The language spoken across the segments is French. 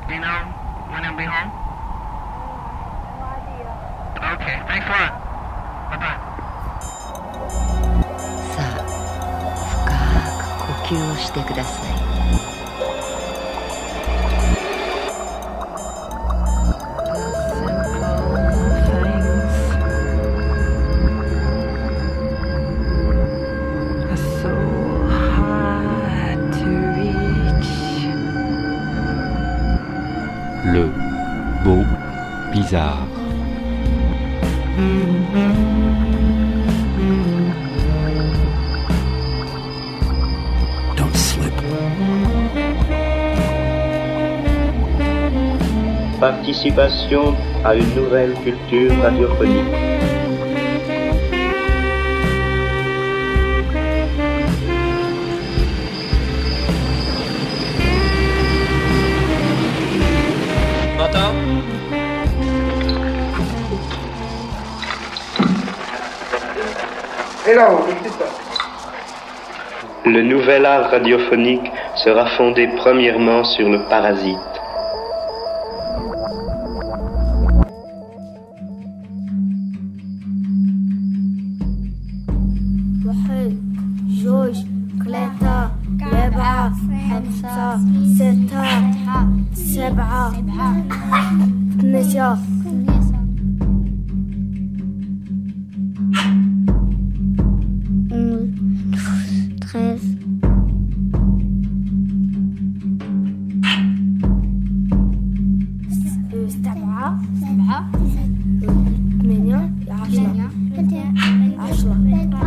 Do you know when he'll be home? No idea. Okay, thanks a lot. Bye-bye. さあ、深く呼吸をしてください。 Le beau bizarre. Don't slip. Participation à une nouvelle culture radiophonique. Le nouvel art radiophonique sera fondé premièrement sur le parasite. واحد جوج ثلاثة أربعة خمسة ستة سبعة ثمانية سبعة ثمانية عشرة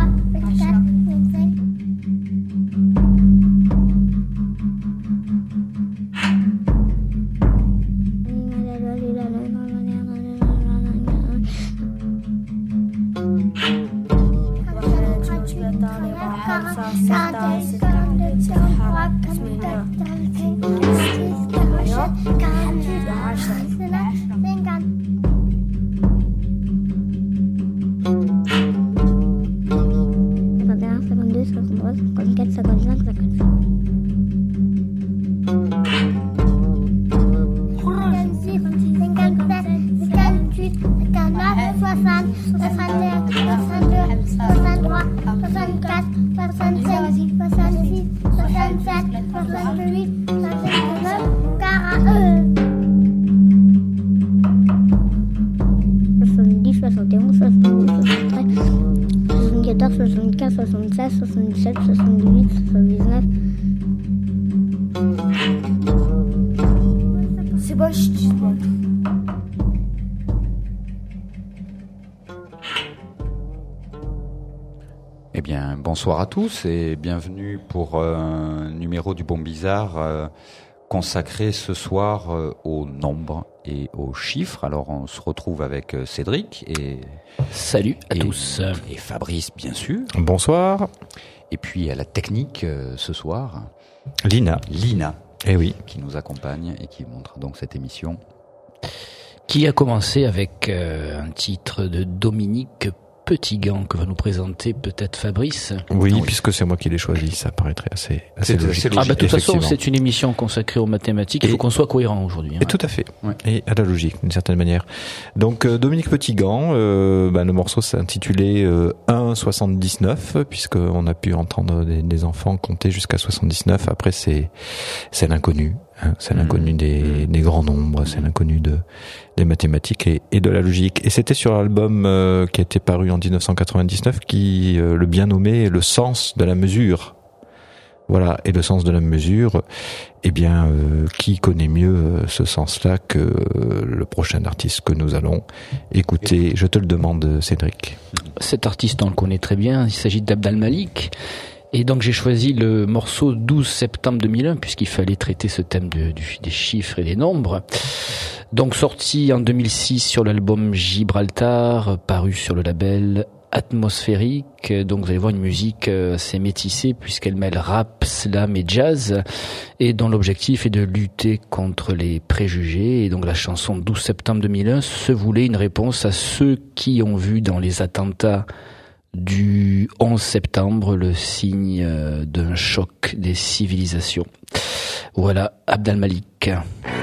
C'est bon, je te demande. Eh bien, bonsoir à tous et bienvenue pour un numéro du Bon Bizarre consacré ce soir aux nombres et aux chiffres. Alors, on se retrouve avec Cédric et... Salut à tous. Et Fabrice, bien sûr. Bonsoir. Et puis à la technique ce soir, Lina. Eh oui. Qui nous accompagne et qui montre donc cette émission. Qui a commencé avec un titre de Dominique Petitgand que va nous présenter peut-être Fabrice. Oui, puisque c'est moi qui l'ai choisi, ça paraîtrait assez logique. Ah bah de toute façon, c'est une émission consacrée aux mathématiques, il faut qu'on soit cohérent aujourd'hui. Et tout à fait, ouais. Et à la logique, d'une certaine manière. Donc Dominique Petitgand, le morceau s'intitulait 1,79, puisqu'on a pu entendre des enfants compter jusqu'à 79. Après, c'est l'inconnu. C'est l'inconnu des grands nombres, c'est l'inconnu des mathématiques et de la logique. Et c'était sur l'album qui a été paru en 1999 qui le bien nommé Le sens de la mesure. Voilà, et le sens de la mesure, eh bien, qui connaît mieux ce sens-là que le prochain artiste que nous allons écouter? Je te le demande, Cédric. Cet artiste, on le connaît très bien, il s'agit d'Abd al-Malik. Et donc j'ai choisi le morceau 12 septembre 2001 puisqu'il fallait traiter ce thème des chiffres et des nombres. Donc sorti en 2006 sur l'album Gibraltar, paru sur le label Atmosphérique. Donc vous allez voir une musique assez métissée puisqu'elle mêle rap, slam et jazz et dont l'objectif est de lutter contre les préjugés. Et donc la chanson 12 septembre 2001 se voulait une réponse à ceux qui ont vu dans les attentats du 11 septembre le signe d'un choc des civilisations. Voilà, Abd al-Malik.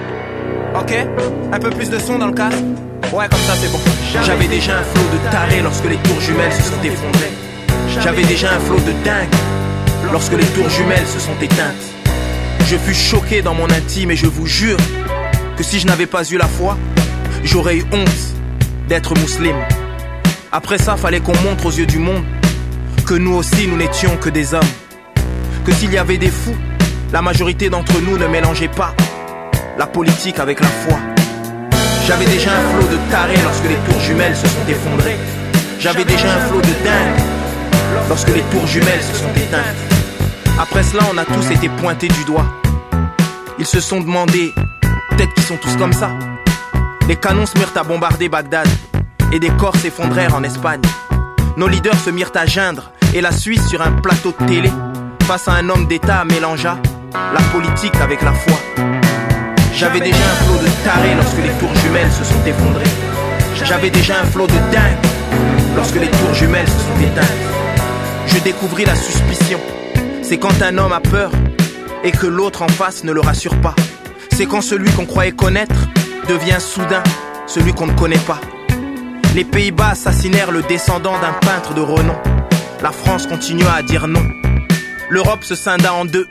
Ok, un peu plus de son dans le casque. Ouais, comme ça c'est bon. J'avais déjà un flot de tarés lorsque les tours jumelles se sont effondrées. J'avais déjà un flot de dingue lorsque les tours jumelles se sont éteintes. Je fus choqué dans mon intime et je vous jure que si je n'avais pas eu la foi, j'aurais eu honte d'être musulman. Après ça, fallait qu'on montre aux yeux du monde que nous aussi nous n'étions que des hommes. Que s'il y avait des fous, la majorité d'entre nous ne mélangeait pas la politique avec la foi. J'avais déjà un flot de tarés lorsque les tours jumelles se sont effondrées. J'avais déjà un flot de dingue lorsque les tours jumelles se sont éteintes. Après cela, on a tous été pointés du doigt. Ils se sont demandé, peut-être qu'ils sont tous comme ça. Les canons se mirent à bombarder Bagdad et des corps s'effondrèrent en Espagne. Nos leaders se mirent à geindre et la Suisse sur un plateau de télé face à un homme d'État mélangea la politique avec la foi. J'avais déjà un flot de tarés lorsque les tours jumelles se sont effondrées. J'avais déjà un flot de dingue lorsque les tours jumelles se sont éteintes. Je découvris la suspicion. C'est quand un homme a peur et que l'autre en face ne le rassure pas. C'est quand celui qu'on croyait connaître devient soudain celui qu'on ne connaît pas. Les Pays-Bas assassinèrent le descendant d'un peintre de renom. La France continua à dire non. L'Europe se scinda en deux.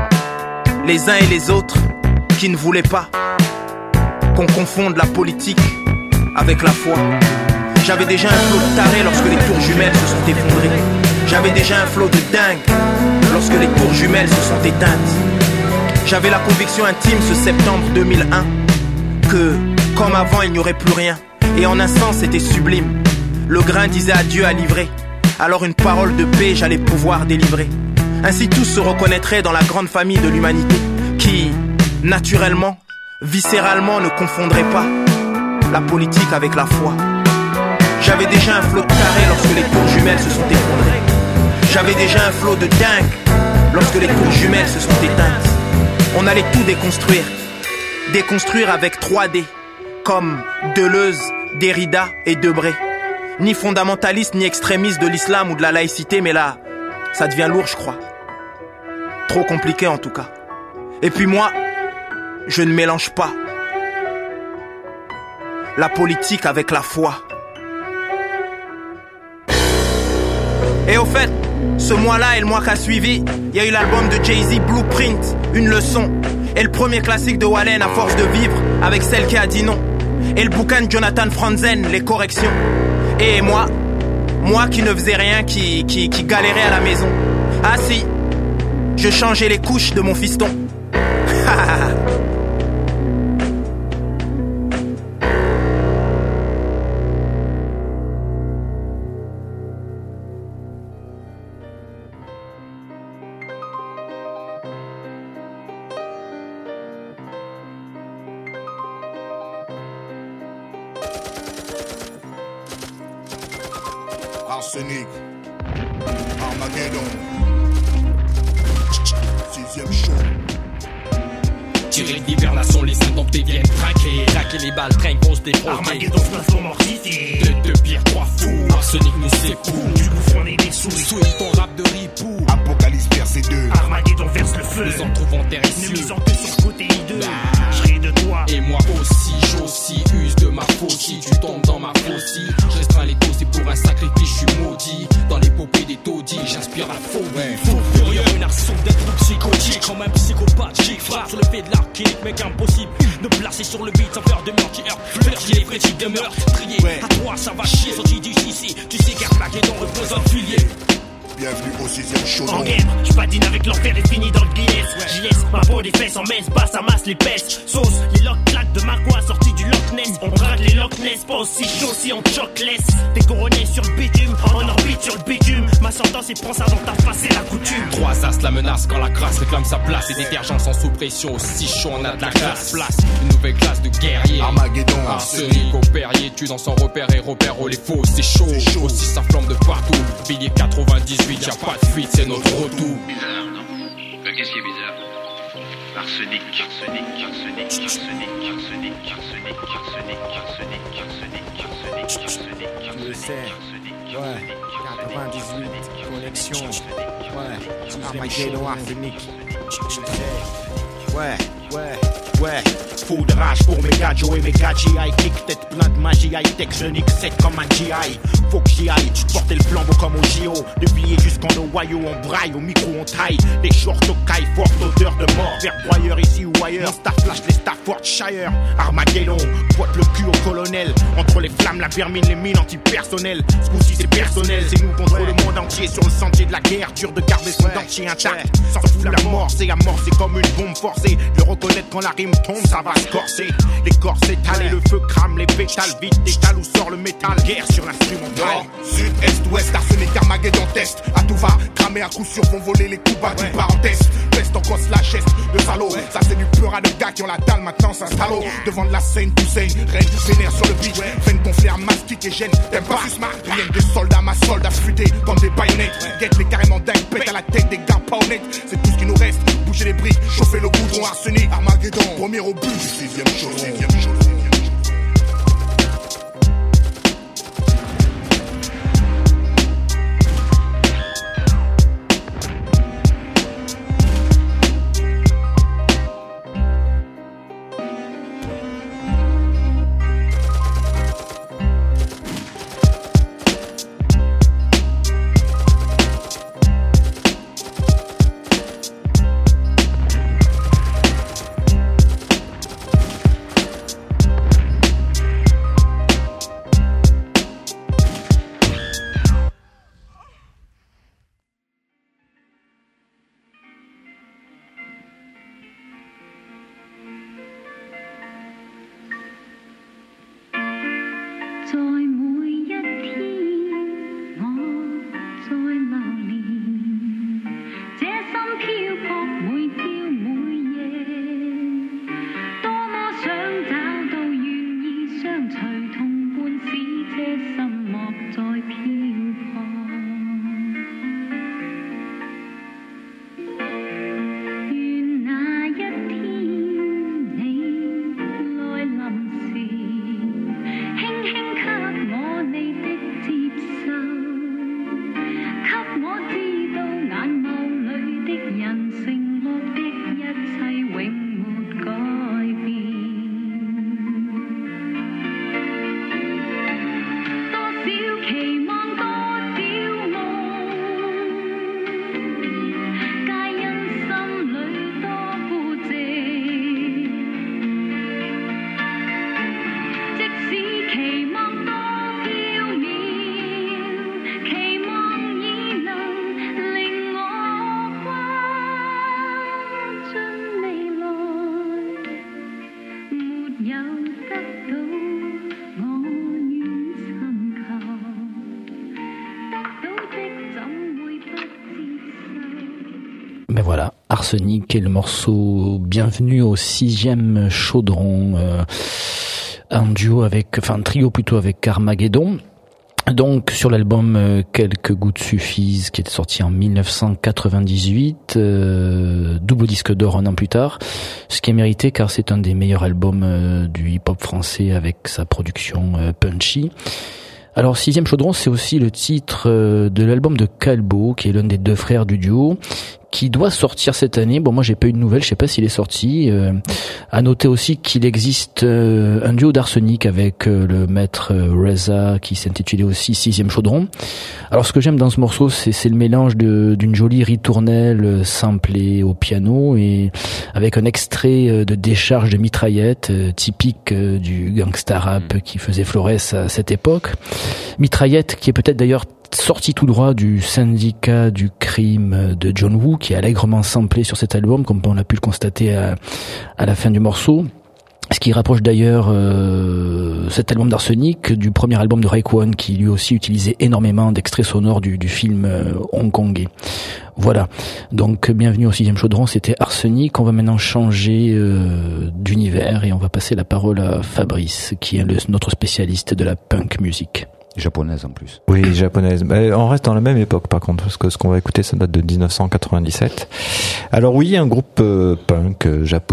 Les uns et les autres qui ne voulaient pas qu'on confonde la politique avec la foi. J'avais déjà un flot de tarés lorsque les tours jumelles se sont effondrées. J'avais déjà un flot de dingue lorsque les tours jumelles se sont éteintes. J'avais la conviction intime ce septembre 2001 que, comme avant, il n'y aurait plus rien. Et en un sens, c'était sublime. Le grain disait adieu à livrer. Alors une parole de paix, j'allais pouvoir délivrer. Ainsi tous se reconnaîtraient dans la grande famille de l'humanité qui, naturellement, viscéralement, ne confondrait pas la politique avec la foi. J'avais déjà un flot de tarés lorsque les tours jumelles se sont effondrées. J'avais déjà un flot de dingue lorsque les tours jumelles se sont éteintes. On allait tout déconstruire. Déconstruire avec 3D, comme Deleuze, Derrida et Debré. Ni fondamentaliste, ni extrémiste de l'islam ou de la laïcité, mais là, ça devient lourd, je crois. Trop compliqué en tout cas. Et puis moi, je ne mélange pas la politique avec la foi. Et au fait, ce mois-là et le mois qui a suivi, il y a eu l'album de Jay-Z, Blueprint, une leçon. Et le premier classique de Wallen, À force de vivre, avec celle qui a dit non. Et le bouquin de Jonathan Franzen, Les corrections. Et moi qui ne faisais rien, qui galérais à la maison. Ah si, je changeais les couches de mon fiston. Arsenic, Armageddon, 6ème show. Tirer l'hibernation, les indomptés viennent traquer. Traquer les balles, traînent, grosse déproquée. Armageddon se transforme en cité. Deux pires, 3 fous. Arsenic nous secoue. Du coup, on est des souris. Souris ton rap de ripou. Apocalypse verset 2. Armageddon verse le feu. Nous en trouvons terre Ne issue. misant que sur le côté hideux. Je ris de toi. Et moi aussi, j'aussi use de ma faucille. Tu tombes dans ma faucille. Je restreins les doses et pour un sacrifice, je suis maudit. Dans l'épopée des taudis, j'inspire la phobie. Fou furieux, une narcissique d'être psychotique. Comme un psychopathe, chic frappe sur le pied de l'archénique. Mec impossible de placer sur le beat sans faire de meurtrière. Flirtier les critiques de meurtre. Trier, à toi ça va chier. Sorti d'ici, tu sais qu'Armageddon représente filier. Bienvenue au 6ème show. En game, j'padine avec l'enfer et fini dans le Guinness. JS, ma peau des fesses en messe, basse, amasse les pèses. Sauce, les locks claques de Marquois sortis du Loch Ness. On drague les Loch Ness, pas aussi chaud si on te choque laisse. T'es couronné sur le bitume, en orbite sur le bitume. Ma sentence et prends ça dans ta face, c'est la coutume. 3 as la menace quand la crasse réclame sa place. Et détergents sans sous pression, aussi chaud on a de la classe. Place, une nouvelle classe de guerriers. Armageddon, Arsenic au Perrier, tu dans son repère et repère oh les faux, c'est chaud. Aussi ça flamme de partout. Billet 98, y'a pas de fuite, c'est notre retour. Bizarre, non? Qu'est-ce qui est bizarre? Arsenic, arsenic, arsenic, arsenic, arsenic, arsenic, arsenic, arsenic, arsenic, arsenic, arsenic, Tu le sais, ouais, 98, connexion, ouais, Armageddon, arsenic, ouais. Ouais, fou de rage pour mes gars Joe et mes gars G.I. Kick tête plein de magie, high-tech, je nique 7 comme un G.I. Faut que j'y aille, tu te portais le flambeau comme au J.O. De billets jusqu'en Ohio, on braille, au micro on taille. Des shorts au caille, forte odeur de mort. Vers broyeur ici ou ailleurs, mon staff flash les Staffordshire. Armageddon, pointe le cul au colonel. Entre les flammes, la vermine, les mines antipersonnelles. Ce coup-ci c'est personnel, c'est nous contre le monde entier. Sur le sentier de la guerre, dur de garder son dentier intact. S'en fout la mort, c'est amorcé comme une bombe forcée. Le reconnaître quand la rime tombe, ça va se corser. Les corps s'étalent et le feu crame les pétales. Vite d'étal où sort le métal. Guerre sur l'instrumental. Nord, sud, est, ouest, arsenic, Armageddon test. À tout va, cramer à coup sûr, vont voler les coups bas d'une parenthèse. Peste en cause la geste de salaud. Ça c'est du peur de gars qui ont la dalle, maintenant s'installe. Devant de la scène, Toussaint, règne, vénère sur le beat. Veine gonflée à mastic et gêne. T'aimes pas rien que des soldats, ma soldats futés comme des baïonnettes. Guette les carrément dingues, pète à la tête des gars pas honnêtes. C'est tout ce qui nous reste. Bouger les briques, chauffer le goudron, arsenic, Armageddon. Premier au but du 6ème chaudron. Ben voilà, Arsenic et le morceau Bienvenue au 6ème chaudron, un duo avec, enfin un trio plutôt avec Armageddon. Donc sur l'album Quelques gouttes suffisent, qui était sorti en 1998, double disque d'or un an plus tard, ce qui est mérité car c'est un des meilleurs albums du hip-hop français avec sa production punchy. Alors 6ème chaudron, c'est aussi le titre de l'album de Calbo, qui est l'un des deux frères du duo, qui doit sortir cette année. Bon, moi j'ai pas eu de nouvelles, je sais pas s'il est sorti. À noter aussi qu'il existe un duo d'Arsenic avec le maître Reza, qui s'intitulait aussi 6ème chaudron. Alors ce que j'aime dans ce morceau, c'est le mélange d'une jolie ritournelle samplée au piano et avec un extrait de décharge de mitraillette typique du gangsta rap qui faisait Flores à cette époque. Mitraillette qui est peut-être d'ailleurs sorti tout droit du syndicat du crime de John Woo, qui est allègrement samplé sur cet album, comme on a pu le constater à la fin du morceau. Ce qui rapproche d'ailleurs cet album d'Arsenic du premier album de Raekwon, qui lui aussi utilisait énormément d'extraits sonores du film hongkongais. Voilà, donc bienvenue au 6ème chaudron, c'était Arsenic. On va maintenant changer d'univers et on va passer la parole à Fabrice, qui est notre spécialiste de la punk music. Japonaise en plus. Oui, japonaise. On reste dans la même époque par contre, parce que ce qu'on va écouter, ça date de 1997. Alors oui, un groupe punk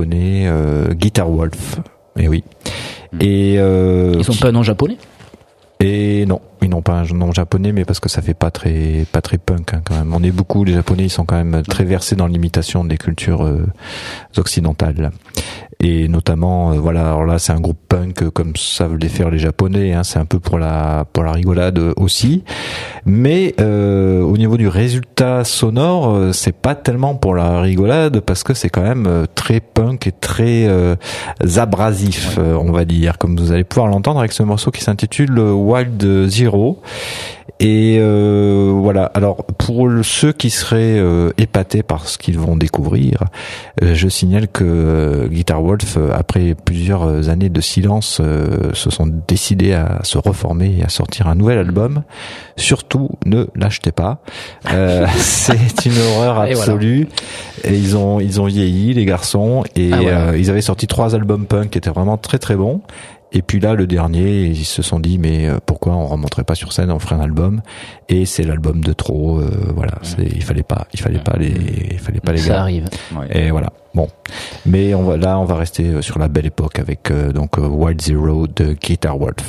japonais, Guitar Wolf. Et oui. Et ils sont pas un nom japonais ? Et non, ils n'ont pas un nom japonais, mais parce que ça fait pas très punk quand même. On est beaucoup, les Japonais, ils sont quand même très versés dans l'imitation des cultures occidentales. Et notamment, voilà, alors là, c'est un groupe punk comme savent les faire les Japonais. C'est un peu pour la rigolade aussi. Mais au niveau du résultat sonore, c'est pas tellement pour la rigolade parce que c'est quand même très punk et très abrasif, on va dire, comme vous allez pouvoir l'entendre avec ce morceau qui s'intitule Wild Zero. Et voilà. Alors pour ceux qui seraient épatés par ce qu'ils vont découvrir, je signale que Guitar Wolf, après plusieurs années de silence, se sont décidés à se reformer et à sortir un nouvel album. Surtout, ne l'achetez pas. C'est une horreur absolue. Et ils ont vieilli, les garçons, et ils avaient sorti 3 albums punk qui étaient vraiment très très bons. Et puis là, le dernier, ils se sont dit, mais pourquoi on remonterait pas sur scène, on ferait un album. Et c'est l'album de trop, voilà. Il fallait pas les ça gars. arrive. Et voilà. Bon. Mais on va rester sur la belle époque avec, donc, Wild Zero de Guitar Wolf.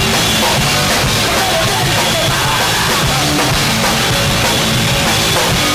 We'll be right back.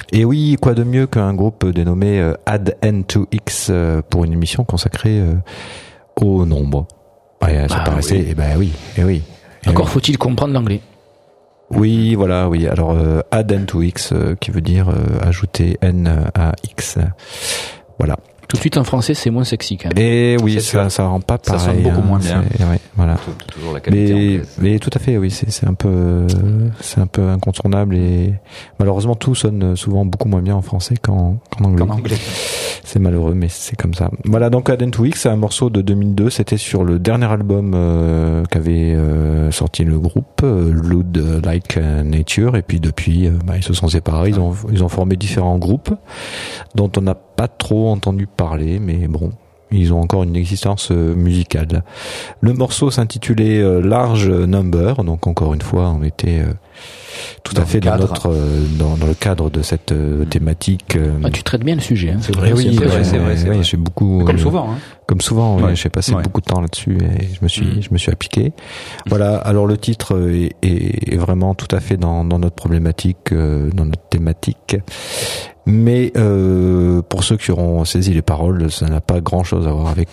Et oui, quoi de mieux qu'un groupe dénommé Add N2X pour une émission consacrée au nombre. Ouais, ça paraissait, oui. Et oui. Encore faut-il comprendre l'anglais. Oui, voilà, oui. Alors, Add N2X, qui veut dire ajouter N à X. Voilà. Tout de suite en français, c'est moins sexy quand même. Et oui, ça rend pas pareil. Ça sonne beaucoup moins bien. Ouais, voilà. Toujours la qualité mais tout à fait, oui, c'est un peu incontournable et malheureusement tout sonne souvent beaucoup moins bien en français qu'en anglais. C'est malheureux, mais c'est comme ça. Voilà, donc Add N2X, c'est un morceau de 2002. C'était sur le dernier album qu'avait sorti le groupe, Loud Like Nature. Et puis depuis, ils se sont séparés. Ils ont formé différents groupes dont on n'a pas trop entendu parler, mais bon, ils ont encore une existence musicale. Le morceau s'intitulait Large Number, donc encore une fois, on était tout à fait dans le cadre de cette thématique. Tu traites bien le sujet, hein. C'est vrai, oui, c'est vrai. J'ai beaucoup. Comme souvent, hein. Comme souvent, oui, j'ai passé beaucoup de temps là-dessus et je me suis appliqué. Voilà. Alors le titre est vraiment tout à fait dans notre problématique, dans notre thématique. Mais pour ceux qui auront saisi les paroles, ça n'a pas grand-chose à voir avec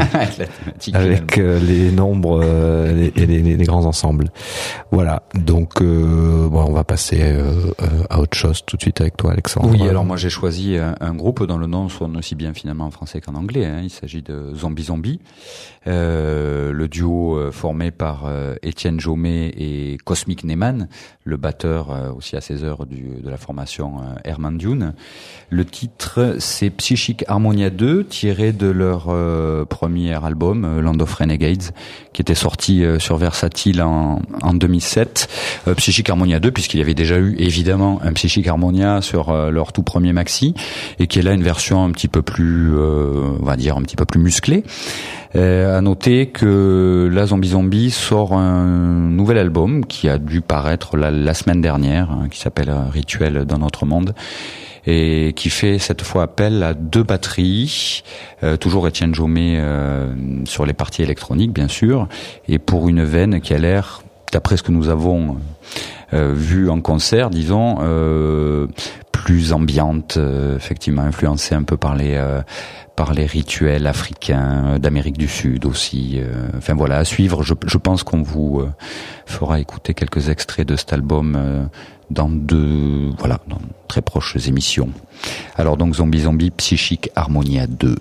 les nombres et les grands ensembles. Voilà. Donc on va passer à autre chose tout de suite avec toi, Alexandre. Oui, alors moi j'ai choisi un groupe dont le nom sonne aussi bien finalement en français qu'en anglais. Hein. Il s'agit de Zombie Zombie. Le duo formé par Étienne Jomet et Cosmic Neyman, le batteur aussi à 16 heures de la formation Herman Dune. Le titre, c'est Psychic Harmonia 2, tiré de leur premier album, Land of Renegades, qui était sorti sur Versatile en 2007. Psychic Harmonia 2, puisqu'il y avait déjà eu évidemment un Psychic Harmonia sur leur tout premier maxi, et qui est là une version un petit peu plus, on va dire un petit peu plus musclée. À noter que la Zombie Zombie sort un nouvel album qui a dû paraître la semaine dernière, hein, qui s'appelle Rituel dans notre monde, et qui fait cette fois appel à 2 batteries, toujours Étienne Jomet sur les parties électroniques bien sûr, et pour une veine qui a l'air, d'après ce que nous avons vu en concert, disons, plus ambiante, effectivement influencée un peu par les rituels africains d'Amérique du Sud aussi. Enfin voilà, à suivre. Je pense qu'on vous fera écouter quelques extraits de cet album dans très proches émissions. Alors donc Zombie Zombie, Psychic Harmonia 2.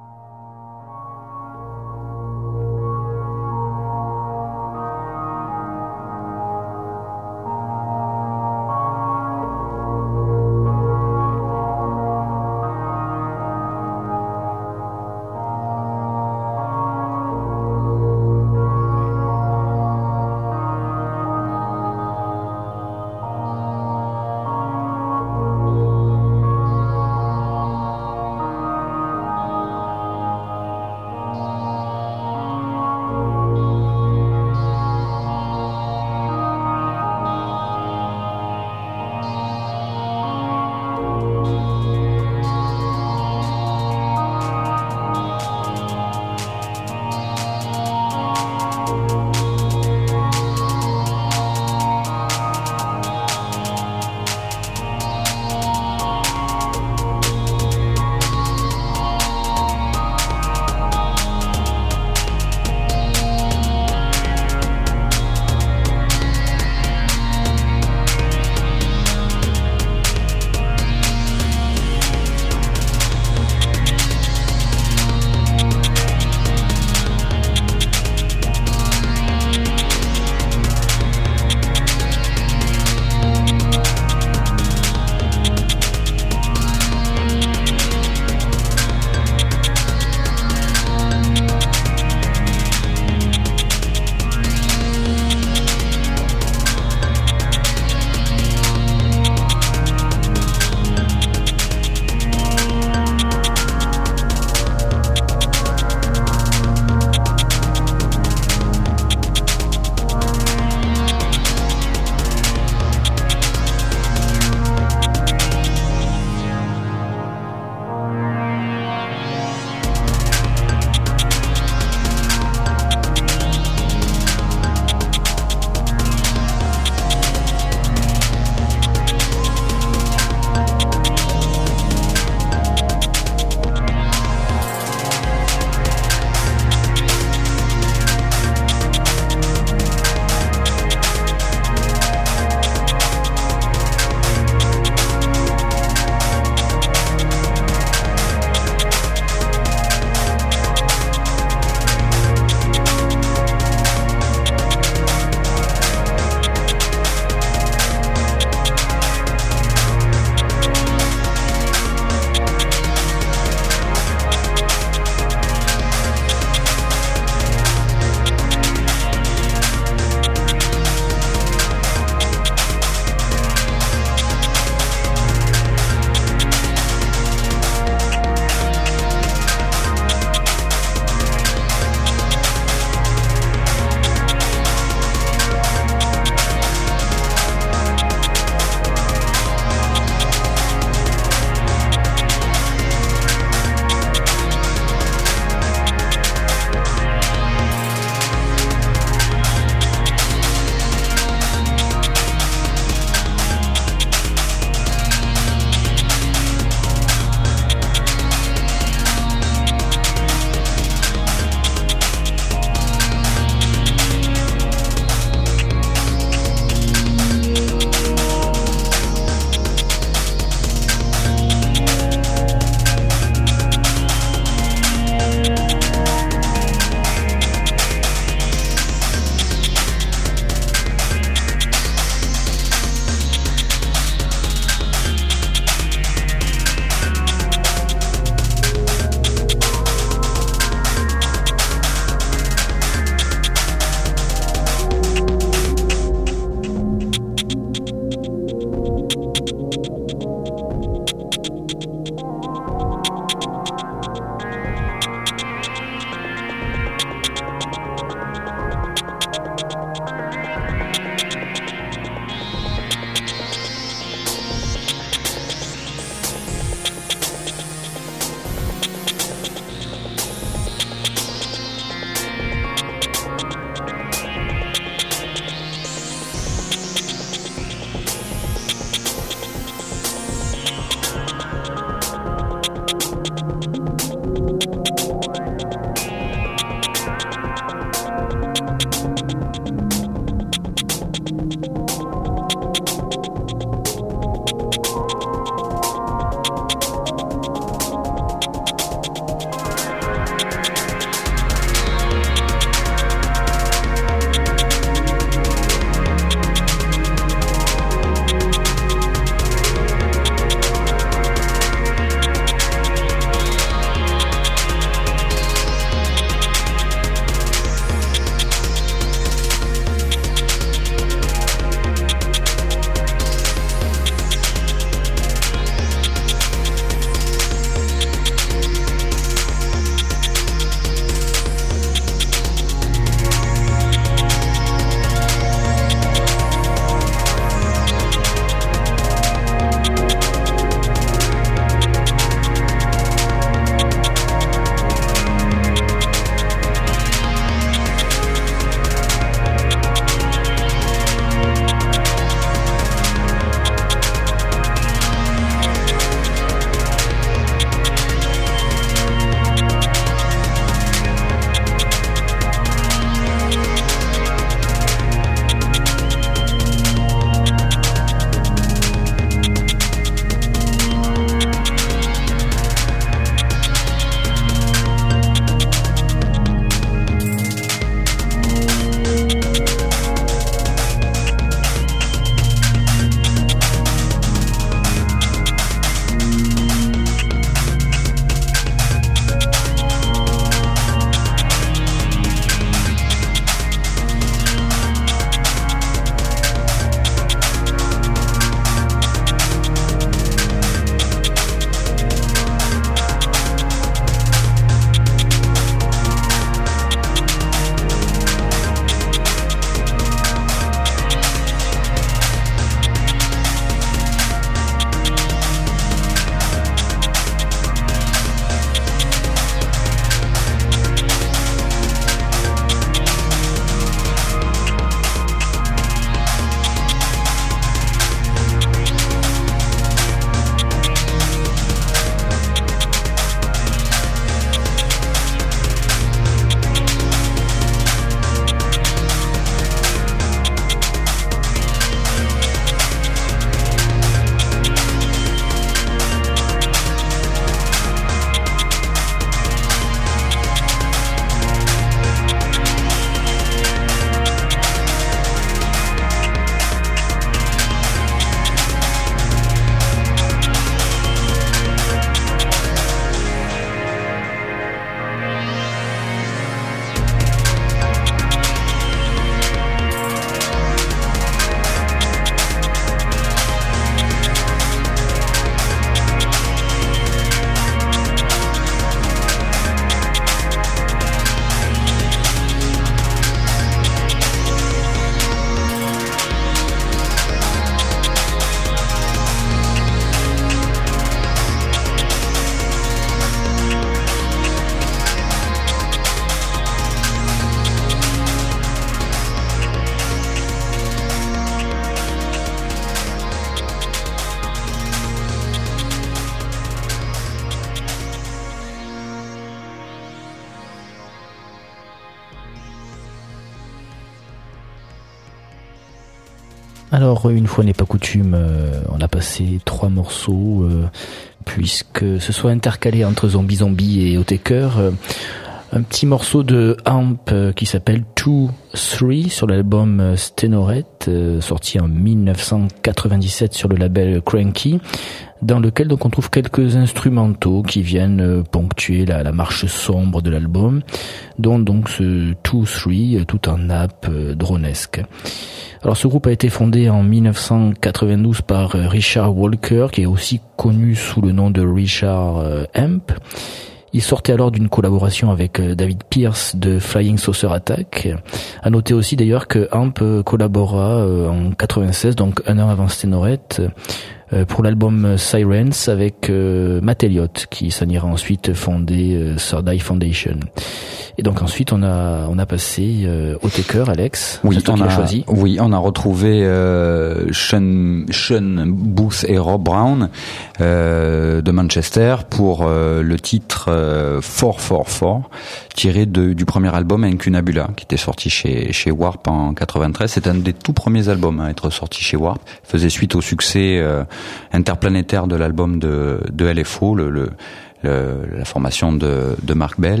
Alors, une fois n'est pas coutume, on a passé 3 morceaux, puisque ce soit intercalé entre Zombie Zombie et Otaker. Un petit morceau de Amp qui s'appelle 2-3 sur l'album Stenoret, sorti en 1997 sur le label Cranky, dans lequel donc on trouve quelques instrumentaux qui viennent ponctuer la marche sombre de l'album, dont donc ce 2-3 tout en nappe dronesque. Alors ce groupe a été fondé en 1992 par Richard Walker, qui est aussi connu sous le nom de Richard Amp. Il sortait alors d'une collaboration avec David Pierce de Flying Saucer Attack. À noter aussi d'ailleurs que Amp collabora en 96, donc un an avant Stenoret, pour l'album Sirens avec Matt Elliott, qui s'en ira ensuite fonder Third Eye Foundation. Et donc ensuite on a passé Otaker, Alex. Oui, on a choisi. Oui, on a retrouvé Sean Booth et Rob Brown de Manchester pour le titre 444, tiré du premier album Incunabula, qui était sorti chez Warp en 93. C'est un des tout premiers albums à être sorti chez Warp. Il faisait suite au succès interplanétaire de l'album de LFO, la formation de Mark Bell.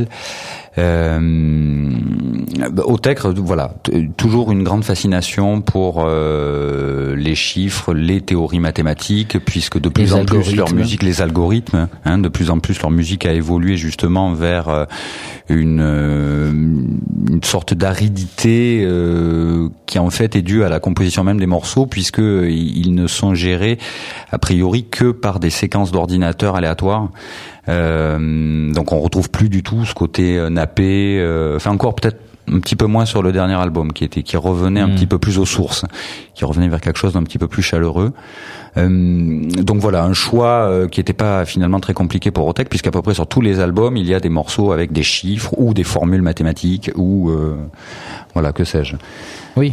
Otaker, voilà, toujours une grande fascination pour les chiffres, les théories mathématiques, puisque de plus en plus leur musique, les algorithmes, de plus en plus leur musique a évolué justement vers une sorte d'aridité qui en fait est due à la composition même des morceaux, puisque ils ne sont gérés a priori que par des séquences d'ordinateur aléatoires. Donc on retrouve plus du tout ce côté nappé, enfin encore peut-être un petit peu moins sur le dernier album qui revenait un petit peu plus aux sources, qui revenait vers quelque chose d'un petit peu plus chaleureux. Donc voilà, un choix qui n'était pas finalement très compliqué pour Otaker, puisqu'à peu près sur tous les albums il y a des morceaux avec des chiffres ou des formules mathématiques ou voilà, que sais-je. Oui.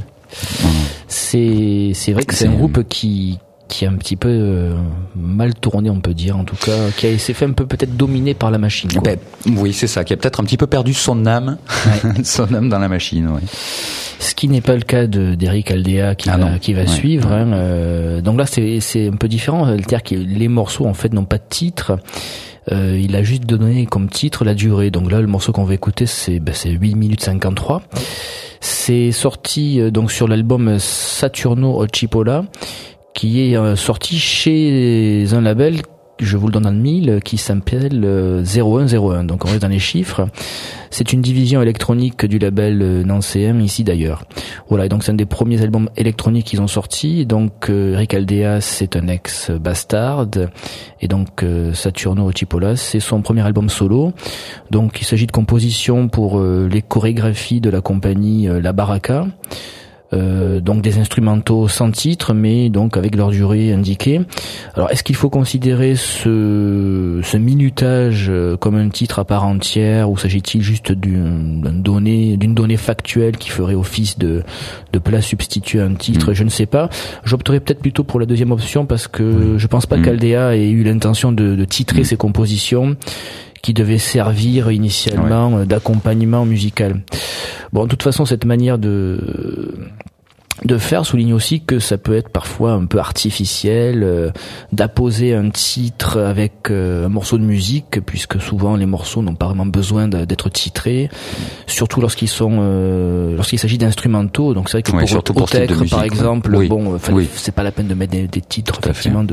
C'est vrai que c'est un groupe qui est un petit peu mal tourné, on peut dire, en tout cas, qui s'est fait un peu peut-être dominé par la machine, quoi. Oui, c'est ça, qui a peut-être un petit peu perdu son âme, son âme dans la machine, oui. Ce qui n'est pas le cas d'Eric Aldea qui va suivre. Donc là, c'est un peu différent, c'est-à-dire que les morceaux en fait n'ont pas de titre. Il a juste donné comme titre la durée. Donc là, le morceau qu'on va écouter, c'est 8 minutes 53. C'est sorti donc sur l'album Saturno Occipola, qui est sorti chez un label, je vous le donne dans le mille, qui s'appelle 0101. Donc on reste dans les chiffres. C'est une division électronique du label nancéen, ici d'ailleurs. Voilà, et donc c'est un des premiers albums électroniques qu'ils ont sortis. Donc Eric Aldea, c'est un ex-bastard. Et donc Saturno Occipola, c'est son premier album solo. Donc il s'agit de compositions pour les chorégraphies de la compagnie La Baraka. Donc des instrumentaux sans titre, mais donc avec leur durée indiquée. Alors est-ce qu'il faut considérer ce minutage comme un titre à part entière, ou s'agit-il juste d'une donnée factuelle qui ferait office de plat substitué à un titre? Je ne sais pas. J'opterais peut-être plutôt pour la deuxième option, parce que je pense pas qu'Aldea ait eu l'intention de titrer ses compositions, qui devait servir initialement d'accompagnement musical. Bon, de toute façon, cette manière de faire souligne aussi que ça peut être parfois un peu artificiel d'apposer un titre avec un morceau de musique, puisque souvent les morceaux n'ont pas vraiment besoin d'être titrés, surtout lorsqu'il s'agit d'instrumentaux. Donc c'est vrai que pour Otaker, par exemple, c'est pas la peine de mettre des titres effectivement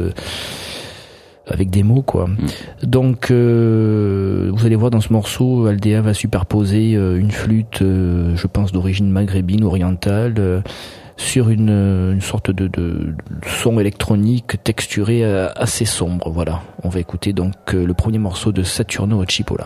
avec des mots, quoi. Donc vous allez voir, dans ce morceau, Aldea va superposer une flûte, je pense d'origine maghrébine, orientale, sur une sorte de son électronique texturé assez sombre. Voilà, on va écouter donc le premier morceau de Saturno Occipola.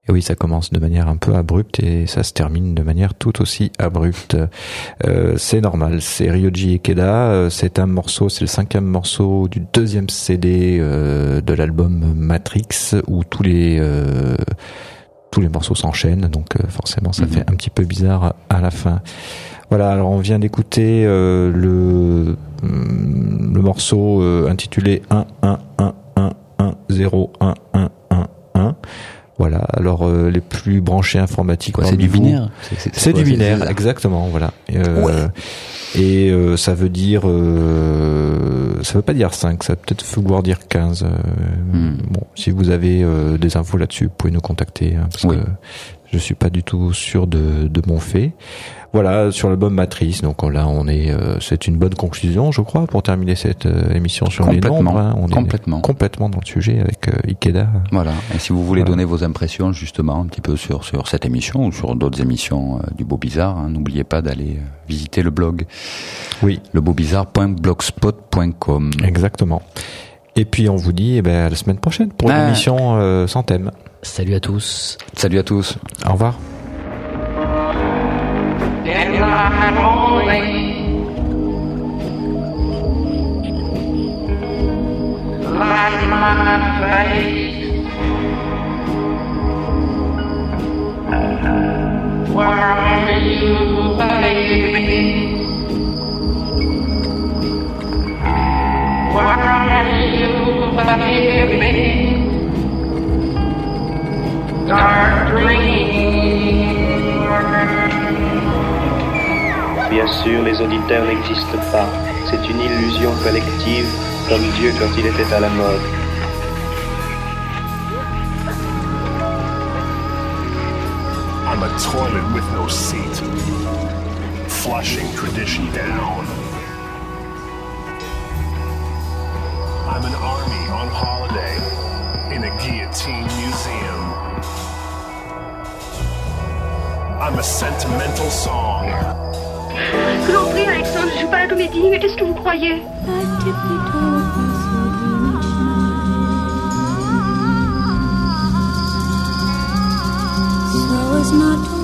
Et oui, ça commence de manière un peu abrupte et ça se termine de manière tout aussi abrupte. C'est normal. C'est Ryoji Ikeda. C'est un morceau, c'est le 5e morceau du 2e CD de l'album Matrix, où tous les morceaux s'enchaînent. Donc forcément, ça fait un petit peu bizarre à la fin. Voilà. Alors on vient d'écouter le morceau intitulé 1-1-1-1-1-0-1-1-1-1. Voilà. Alors les plus branchés informatiques. C'est du binaire. C'est du binaire, exactement. Voilà. Et ça veut dire, ça veut pas dire 5, ça va peut-être vouloir dire 15. Bon, si vous avez des infos là-dessus, vous pouvez nous contacter, hein, parce que je suis pas du tout sûr de mon fait. Voilà, sur l'album Matrice. Donc là, c'est une bonne conclusion, je crois, pour terminer cette émission sur les nombres. Hein. On est complètement dans le sujet avec Ikeda. Voilà. Et si vous voulez donner vos impressions, justement, un petit peu sur cette émission ou sur d'autres émissions du Beau Bizarre, hein, n'oubliez pas d'aller visiter le blog. Oui. Lebeaubizarre.blogspot.com. Exactement. Et puis on vous dit, à la semaine prochaine pour une émission sans thème. Salut à tous. Salut à tous. Au revoir. And I'm only like my face. Where are you, baby? Where are you, baby? Dark dreams. Bien sûr, les auditeurs n'existent pas. C'est une illusion collective, comme Dieu quand il était à la mode. I'm a toilet with no seat, flushing tradition down. I'm an army on holiday in a guillotine museum. I'm a sentimental song. Je vous en prie, Alexandre, je joue pas la comédie, mais qu'est-ce que vous croyez? So it's not